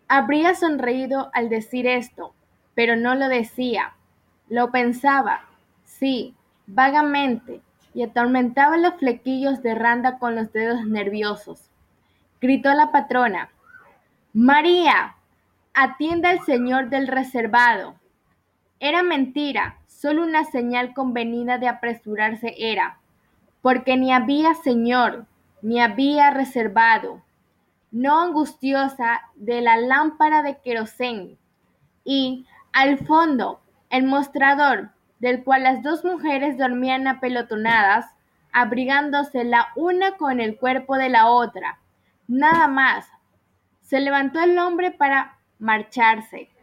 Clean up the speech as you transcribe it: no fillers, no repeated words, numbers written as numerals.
Habría sonreído al decir esto, pero no lo decía. Lo pensaba, sí, vagamente, y atormentaba los flequillos de Randa con los dedos nerviosos. Gritó la patrona: «María, atienda al señor del reservado». Era mentira, solo una señal convenida de apresurarse era, porque ni había señor, ni había reservado, no angustiosa de la lámpara de querosén, y, al fondo, el mostrador, del cual las dos mujeres dormían apelotonadas, abrigándose la una con el cuerpo de la otra. Nada más. Se levantó el hombre para marcharse.